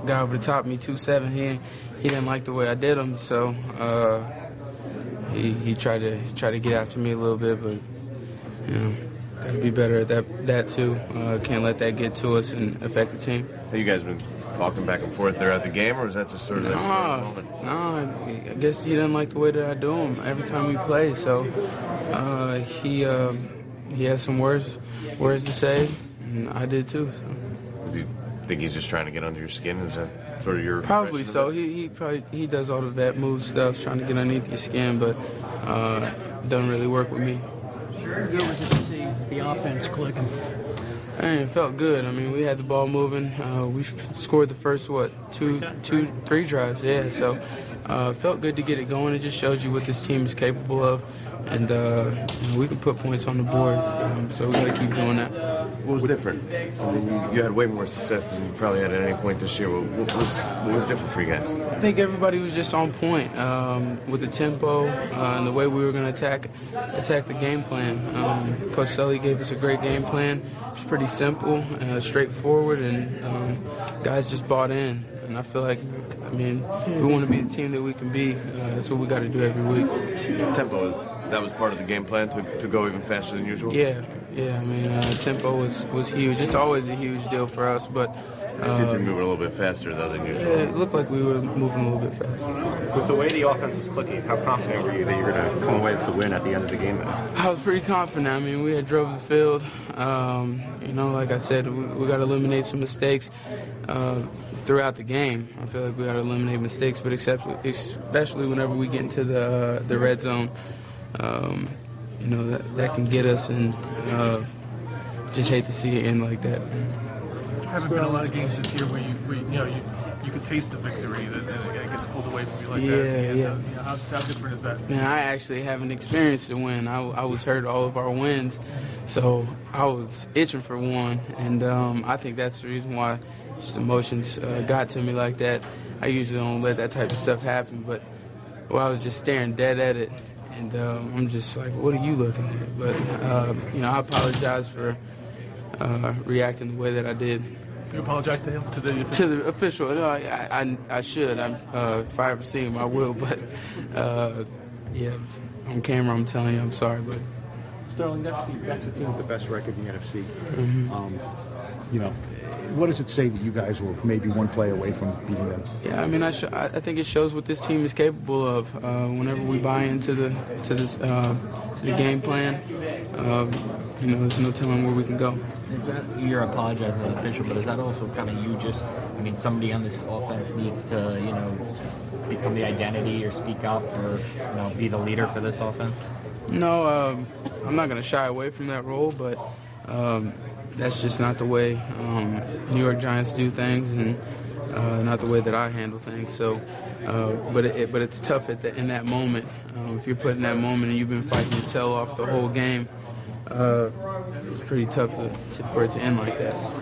guy over the top of me, 2'7", he didn't like the way I did him, so he tried to get after me a little bit, but got to be better at that too. Can't let that get to us and affect the team. Have you guys been talking back and forth throughout the game, or is that just sort of that moment? No, I guess he didn't like the way that I do him every time we play, so he has some words to say, and I did too. So. Do you think he's just trying to get under your skin? Is that sort of your probably so? He does all of that move stuff, trying to get underneath your skin, but doesn't really work with me. How good was it to see the offense clicking? It felt good. I mean, we had the ball moving. We scored the first, three drives, yeah. So it felt good to get it going. It just shows you what this team is capable of. And we can put points on the board, so we got to keep doing that. What was different? I mean, you had way more success than you probably had at any point this year. What was different for you guys? I think everybody was just on point with the tempo and the way we were going to attack the game plan. Coach Sully gave us a great game plan. It's pretty simple, straightforward, and guys just bought in. And I feel like, if we want to be the team that we can be, that's what we got to do every week. Tempo that was part of the game plan to go even faster than usual? Yeah. Tempo was huge. It's always a huge deal for us, but it seemed to be moving a little bit faster though than usual. Yeah, it looked like we were moving a little bit faster. With the way the offense was clicking, how confident were you that you were going to come away with the win at the end of the game? I was pretty confident. We had drove the field. Like I said, we got to eliminate some mistakes throughout the game. I feel like we got to eliminate mistakes, but especially whenever we get into the red zone, that can get us, and just hate to see it end like that. Haven't been a lot of games this year where you could taste the victory and it gets pulled away from you like that. Yeah. How different is that? Man, I actually haven't experienced a win. I was hurt all of our wins, so I was itching for one, and I think that's the reason why just emotions got to me like that. I usually don't let that type of stuff happen, but I was just staring dead at it, and I'm just like, what are you looking at? But I apologize for reacting the way that I did. You apologize to him? To the official? No, I should. If I ever see him, I will. But on camera, I'm telling you, I'm sorry. But Sterling, that's the team with the best record in the NFC. Mm-hmm. What does it say that you guys were maybe one play away from beating them? Yeah, I think it shows what this team is capable of. Whenever we buy into the game plan, there's no telling where we can go. Is that, you're apologizing to the official, but is that also kind of you just, somebody on this offense needs to, become the identity or speak up or, be the leader for this offense? No, I'm not going to shy away from that role, but that's just not the way New York Giants do things, and not the way that I handle things. So, but it's tough in that moment. If you're put in that moment and you've been fighting your tail off the whole game, it's pretty tough for it to end like that.